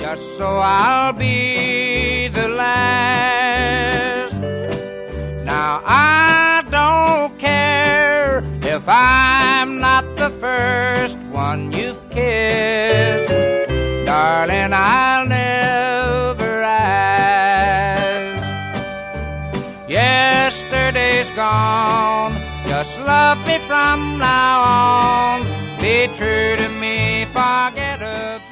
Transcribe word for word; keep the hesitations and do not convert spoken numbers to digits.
just so I'll be the last. Now I don't care if I'm not the first one you've kissed. Darling, I'll never ask. Yesterday's gone, just love me from now on. Be true to me, forget about